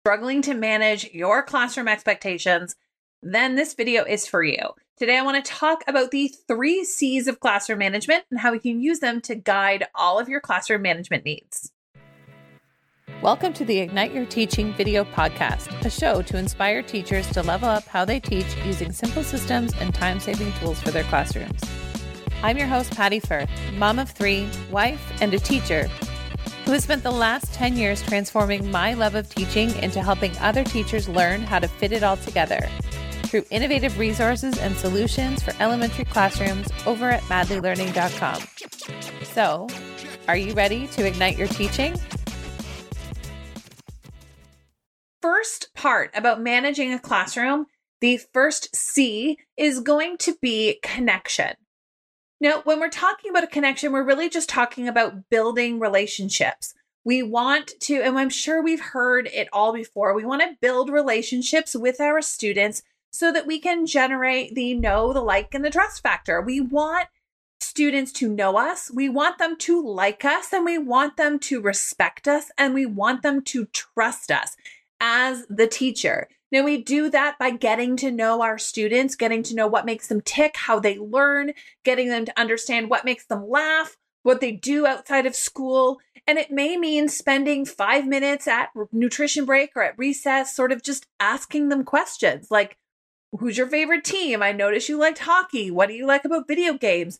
struggling to manage your classroom expectations, then this video is for you. Today, I want to talk about the 3 C's of classroom management and how we can use them to guide all of your classroom management needs. Welcome to the Ignite Your Teaching video podcast, a show to inspire teachers to level up how they teach using simple systems and time-saving tools for their classrooms. I'm your host, Patty Firth, mom of 3, wife, and a teacher who has spent the last 10 years transforming my love of teaching into helping other teachers learn how to fit it all together through innovative resources and solutions for elementary classrooms over at madlylearning.com. So, are you ready to ignite your teaching? First part about managing a classroom, the first C is going to be connection. Now, when we're talking about a connection, we're really just talking about building relationships. We want to, and I'm sure we've heard it all before, we want to build relationships with our students so that we can generate the know, the like, and the trust factor. We want students to know us, we want them to like us, and we want them to respect us, and we want them to trust us as the teacher. Now, we do that by getting to know our students, getting to know what makes them tick, how they learn, getting them to understand what makes them laugh, what they do outside of school. And it may mean spending 5 minutes at nutrition break or at recess, sort of just asking them questions like, who's your favorite team? I noticed you liked hockey. What do you like about video games?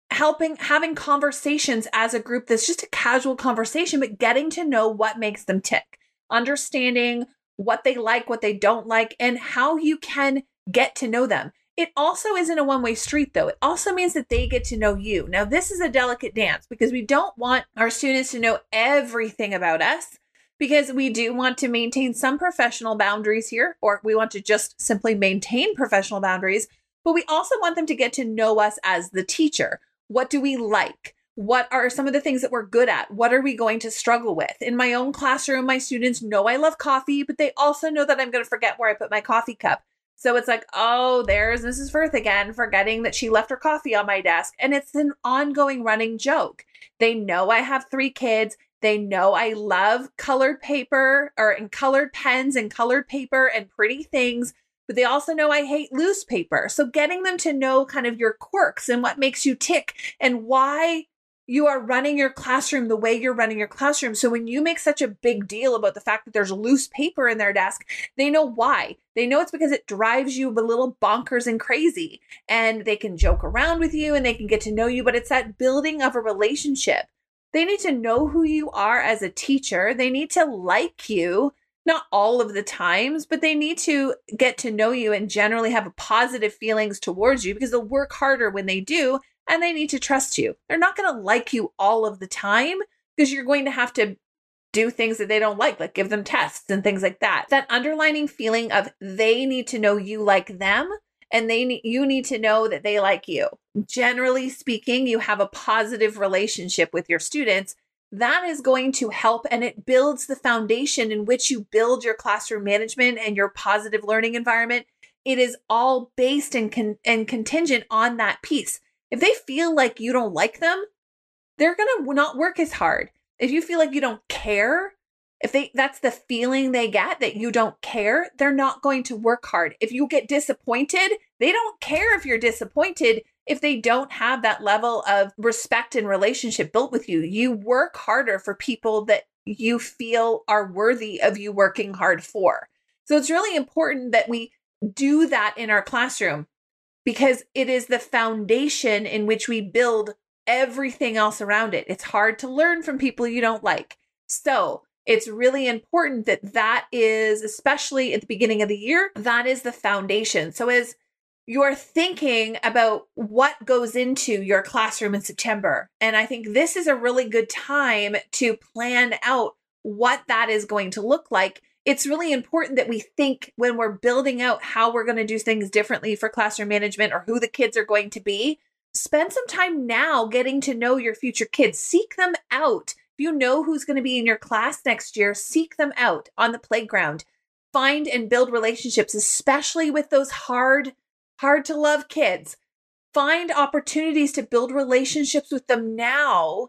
Having conversations as a group that's just a casual conversation, but getting to know what makes them tick, understanding what they like, what they don't like, and how you can get to know them. It also isn't a one-way street, though. It also means that they get to know you. Now, this is a delicate dance because we don't want our students to know everything about us, because we do want to maintain some professional boundaries here, or we want to just simply maintain professional boundaries, but we also want them to get to know us as the teacher. What do we like? What are some of the things that we're good at? What are we going to struggle with? In my own classroom, my students know I love coffee, but they also know that I'm going to forget where I put my coffee cup. So it's like, oh, there's Mrs. Firth again, forgetting that she left her coffee on my desk. And it's an ongoing running joke. They know I have 3 kids. They know I love colored paper and colored pens and colored paper and pretty things, but they also know I hate loose paper. So getting them to know kind of your quirks and what makes you tick and why you are running your classroom the way you're running your classroom. So when you make such a big deal about the fact that there's loose paper in their desk, they know why. They know it's because it drives you a little bonkers and crazy. And they can joke around with you and they can get to know you, but it's that building of a relationship. They need to know who you are as a teacher. They need to like you, not all of the times, but they need to get to know you and generally have positive feelings towards you because they'll work harder when they do. And they need to trust you. They're not going to like you all of the time because you're going to have to do things that they don't like give them tests and things like that. That underlining feeling of they need to know you like them and you need to know that they like you. Generally speaking, you have a positive relationship with your students. That is going to help, and it builds the foundation in which you build your classroom management and your positive learning environment. It is all based and contingent on that piece. If they feel like you don't like them, they're going to not work as hard. If you feel like you don't care, that's the feeling they get, that you don't care, they're not going to work hard. If you get disappointed, they don't care if you're disappointed if they don't have that level of respect and relationship built with you. You work harder for people that you feel are worthy of you working hard for. So it's really important that we do that in our classroom, because it is the foundation in which we build everything else around it. It's hard to learn from people you don't like. So it's really important that is, especially at the beginning of the year, that is the foundation. So as you're thinking about what goes into your classroom in September, and I think this is a really good time to plan out what that is going to look like. It's really important that we think when we're building out how we're going to do things differently for classroom management or who the kids are going to be. Spend some time now getting to know your future kids. Seek them out. If you know who's going to be in your class next year, seek them out on the playground. Find and build relationships, especially with those hard to love kids. Find opportunities to build relationships with them now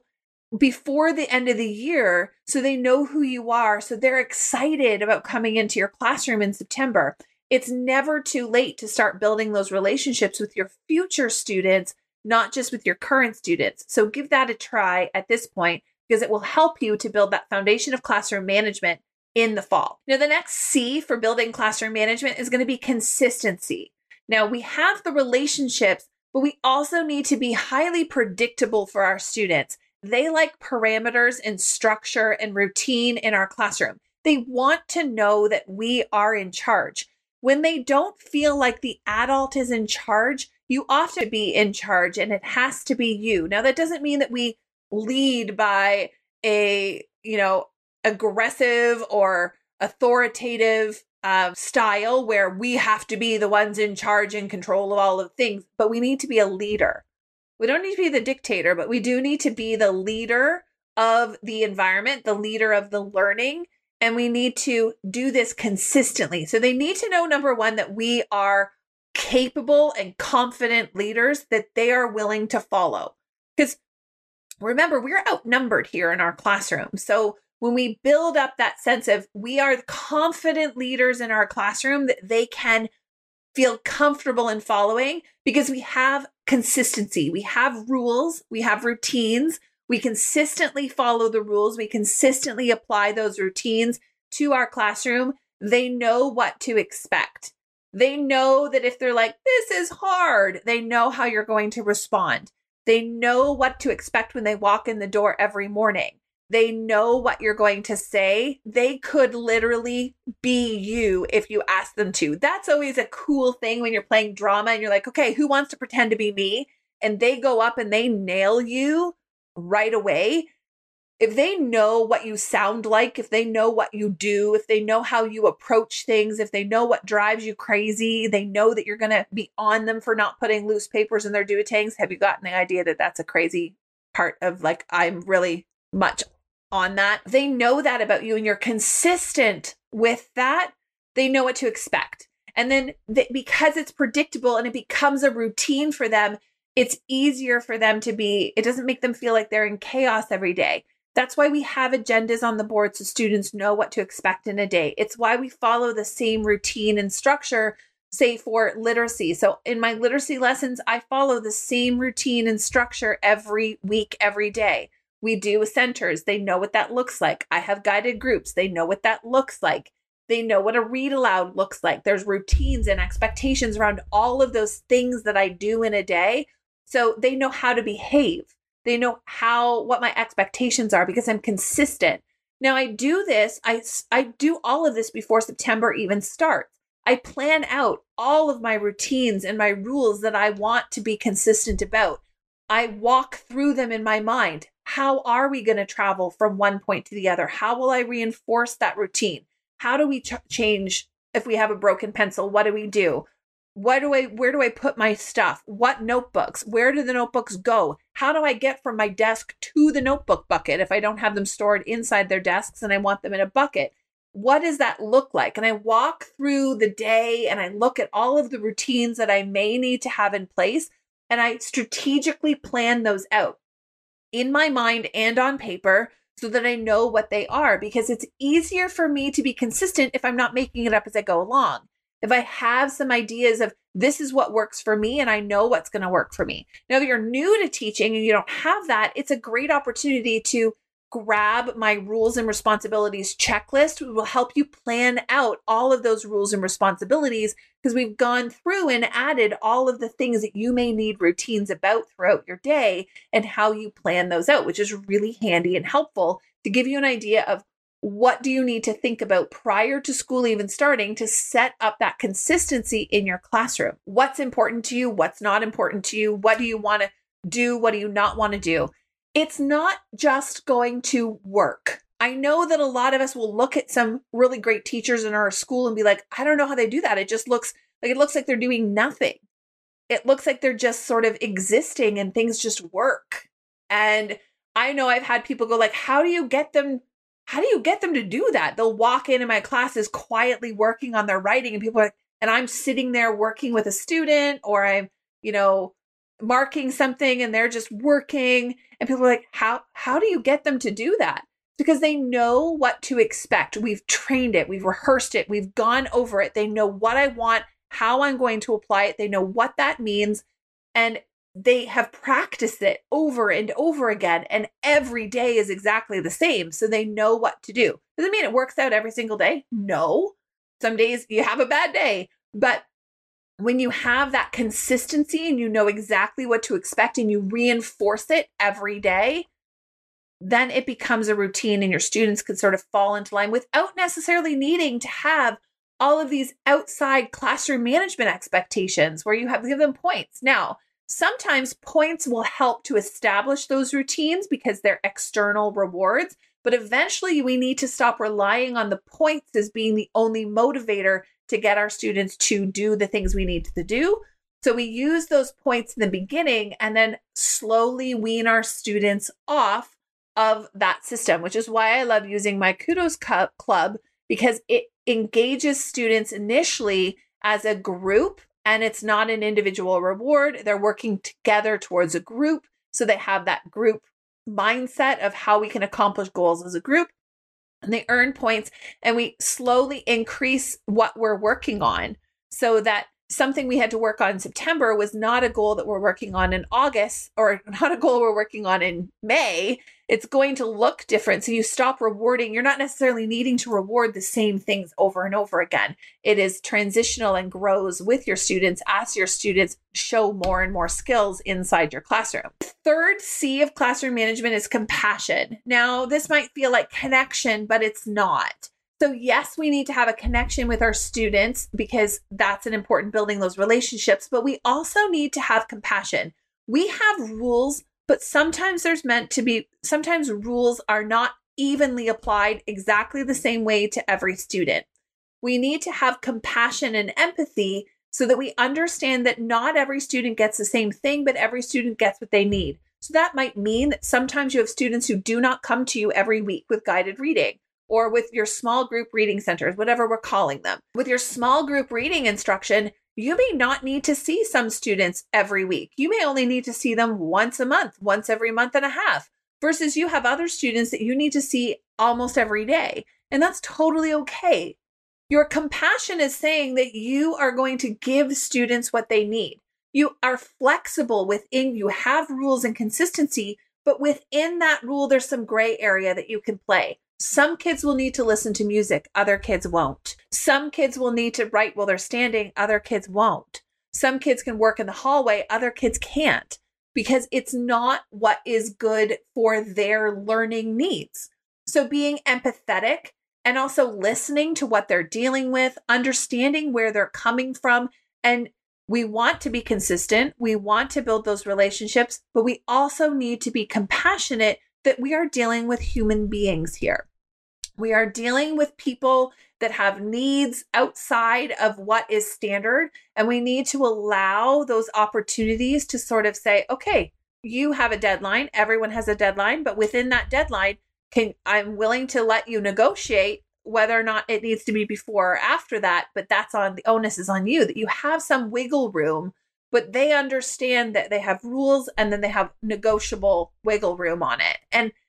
before the end of the year so they know who you are. So they're excited about coming into your classroom in September. It's never too late to start building those relationships with your future students, not just with your current students. So give that a try at this point because it will help you to build that foundation of classroom management in the fall. Now, the next C for building classroom management is going to be consistency. Now, we have the relationships, but we also need to be highly predictable for our students. They like parameters and structure and routine in our classroom. They want to know that we are in charge. When they don't feel like the adult is in charge, you often be in charge and it has to be you. Now, that doesn't mean that we lead by a, aggressive or authoritative style where we have to be the ones in charge and control of all of things, but we need to be a leader. We don't need to be the dictator, but we do need to be the leader of the environment, the leader of the learning, and we need to do this consistently. So they need to know, number one, that we are capable and confident leaders that they are willing to follow. Because remember, we're outnumbered here in our classroom. So when we build up that sense of we are confident leaders in our classroom that they can feel comfortable in following because we have consistency. We have rules, we have routines. We consistently follow the rules. We consistently apply those routines to our classroom. They know what to expect. They know that if they're like, this is hard, they know how you're going to respond. They know what to expect when they walk in the door every morning. They know what you're going to say. They could literally be you if you ask them to. That's always a cool thing when you're playing drama and you're like, okay, who wants to pretend to be me? And they go up and they nail you right away. If they know what you sound like, if they know what you do, if they know how you approach things, if they know what drives you crazy, they know that you're going to be on them for not putting loose papers in their duotangs. Have you gotten the idea that that's a crazy part of like, I'm really much on that? They know that about you and you're consistent with that. They know what to expect. And then because it's predictable and it becomes a routine for them, it's easier for them to be, it doesn't make them feel like they're in chaos every day. That's why we have agendas on the board so students know what to expect in a day. It's why we follow the same routine and structure, say for literacy. So in my literacy lessons, I follow the same routine and structure every week, every day. We do centers. They know what that looks like. I have guided groups. They know what that looks like. They know what a read aloud looks like. There's routines and expectations around all of those things that I do in a day. So they know how to behave. They know what my expectations are because I'm consistent. Now I do this. I do all of this before September even starts. I plan out all of my routines and my rules that I want to be consistent about. I walk through them in my mind. How are we going to travel from one point to the other? How will I reinforce that routine? How do we change if we have a broken pencil? What do we do? Where do I put my stuff? What notebooks? Where do the notebooks go? How do I get from my desk to the notebook bucket if I don't have them stored inside their desks and I want them in a bucket? What does that look like? And I walk through the day and I look at all of the routines that I may need to have in place and I strategically plan those out in my mind and on paper so that I know what they are, because it's easier for me to be consistent if I'm not making it up as I go along. If I have some ideas of this is what works for me and I know what's going to work for me. Now, if you're new to teaching and you don't have that, it's a great opportunity to grab my rules and responsibilities checklist. It will help you plan out all of those rules and responsibilities because we've gone through and added all of the things that you may need routines about throughout your day and how you plan those out, which is really handy and helpful to give you an idea of what do you need to think about prior to school even starting to set up that consistency in your classroom? What's important to you? What's not important to you? What do you want to do? What do you not want to do? It's not just going to work. I know that a lot of us will look at some really great teachers in our school and be like, I don't know how they do that. It looks like they're doing nothing. It looks like they're just sort of existing and things just work. And I know I've had people go like, how do you get them to do that? They'll walk in and my classes quietly working on their writing and people are like, and I'm sitting there working with a student or I'm, marking something and they're just working. And people are like, how do you get them to do that? Because they know what to expect. We've trained it. We've rehearsed it. We've gone over it. They know what I want, how I'm going to apply it. They know what that means. And they have practiced it over and over again. And every day is exactly the same. So they know what to do. Doesn't mean it works out every single day. No. Some days you have a bad day. But when you have that consistency and you know exactly what to expect and you reinforce it every day, then it becomes a routine and your students can sort of fall into line without necessarily needing to have all of these outside classroom management expectations where you have to give them points. Now, sometimes points will help to establish those routines because they're external rewards, but eventually we need to stop relying on the points as being the only motivator to get our students to do the things we need to do. So we use those points in the beginning and then slowly wean our students off of that system, which is why I love using my Kudos Club, because it engages students initially as a group and it's not an individual reward. They're working together towards a group. So they have that group mindset of how we can accomplish goals as a group. And they earn points and we slowly increase what we're working on so that something we had to work on in September was not a goal that we're working on in August or not a goal we're working on in May. It's going to look different. So you stop rewarding. You're not necessarily needing to reward the same things over and over again. It is transitional and grows with your students as your students show more and more skills inside your classroom. Third C of classroom management is compassion. Now, this might feel like connection, but it's not. So yes, we need to have a connection with our students because that's an important building those relationships, but we also need to have compassion. We have rules, but sometimes sometimes rules are not evenly applied exactly the same way to every student. We need to have compassion and empathy so that we understand that not every student gets the same thing, but every student gets what they need. So that might mean that sometimes you have students who do not come to you every week with guided reading, or with your small group reading centers, whatever we're calling them. With your small group reading instruction, you may not need to see some students every week. You may only need to see them once a month, once every month and a half, versus you have other students that you need to see almost every day. And that's totally okay. Your compassion is saying that you are going to give students what they need. You are flexible you have rules and consistency, but within that rule, there's some gray area that you can play. Some kids will need to listen to music, other kids won't. Some kids will need to write while they're standing, other kids won't. Some kids can work in the hallway, other kids can't, because it's not what is good for their learning needs. So being empathetic and also listening to what they're dealing with, understanding where they're coming from, and we want to be consistent, we want to build those relationships, but we also need to be compassionate that we are dealing with human beings here. We are dealing with people that have needs outside of what is standard, and we need to allow those opportunities to sort of say, okay, you have a deadline, everyone has a deadline, but within that deadline, I'm willing to let you negotiate whether or not it needs to be before or after that, but the onus is on you, that you have some wiggle room, but they understand that they have rules and then they have negotiable wiggle room on it.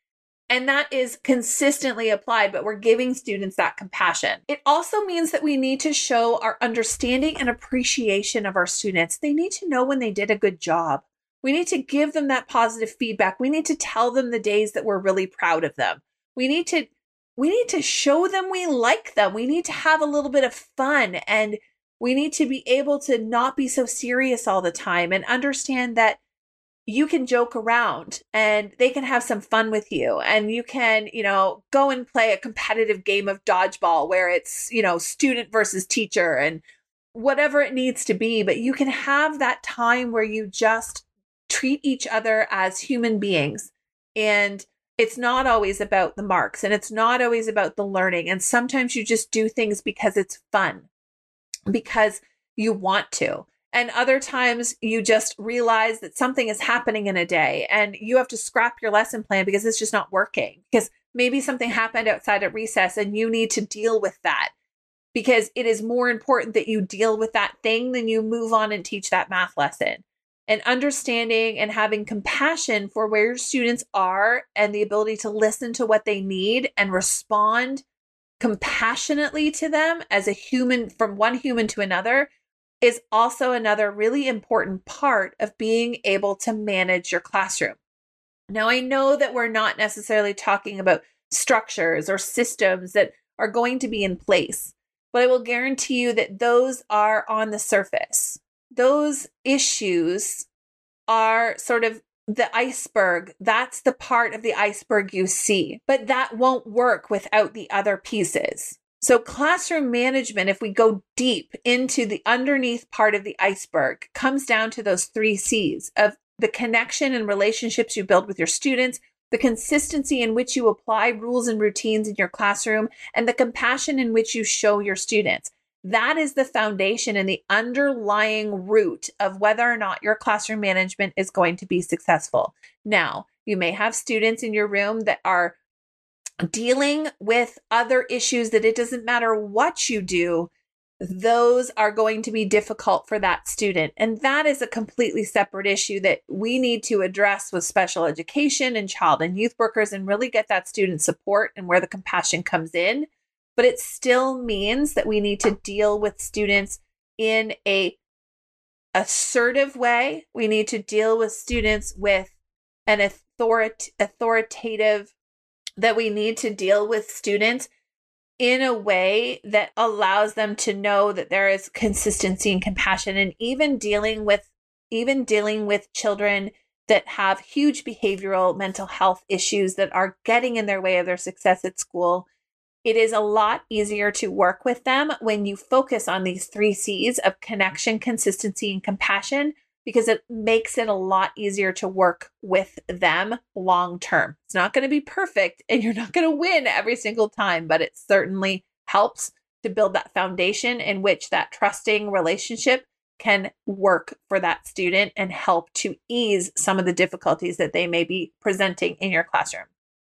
And that is consistently applied, but we're giving students that compassion. It also means that we need to show our understanding and appreciation of our students. They need to know when they did a good job. We need to give them that positive feedback. We need to tell them the days that we're really proud of them. We need to show them we like them. We need to have a little bit of fun, and we need to be able to not be so serious all the time and understand that you can joke around and they can have some fun with you, and you can, go and play a competitive game of dodgeball where it's, student versus teacher and whatever it needs to be. But you can have that time where you just treat each other as human beings. And it's not always about the marks, and it's not always about the learning. And sometimes you just do things because it's fun, because you want to. And other times you just realize that something is happening in a day and you have to scrap your lesson plan because it's just not working. Because maybe something happened outside at recess and you need to deal with that, because it is more important that you deal with that thing than you move on and teach that math lesson. and understanding and having compassion for where your students are and the ability to listen to what they need and respond compassionately to them as a human, from one human to another, is also another really important part of being able to manage your classroom. Now, I know that we're not necessarily talking about structures or systems that are going to be in place, but I will guarantee you that those are on the surface. Those issues are sort of the iceberg. That's the part of the iceberg you see, but that won't work without the other pieces. So classroom management, if we go deep into the underneath part of the iceberg, comes down to those 3 C's of the connection and relationships you build with your students, the consistency in which you apply rules and routines in your classroom, and the compassion in which you show your students. That is the foundation and the underlying root of whether or not your classroom management is going to be successful. Now, you may have students in your room that are dealing with other issues that it doesn't matter what you do, those are going to be difficult for that student. And that is a completely separate issue that we need to address with special education and child and youth workers and really get that student support and where the compassion comes in. But it still means that we need to deal with students in a assertive way. We need to deal with students with an authoritative, that we need to deal with students in a way that allows them to know that there is consistency and compassion. And even dealing with children that have huge behavioral mental health issues that are getting in their way of their success at school, it is a lot easier to work with them when you focus on these 3 C's of connection, consistency, and compassion, because it makes it a lot easier to work with them long term. It's not going to be perfect and you're not going to win every single time, but it certainly helps to build that foundation in which that trusting relationship can work for that student and help to ease some of the difficulties that they may be presenting in your classroom.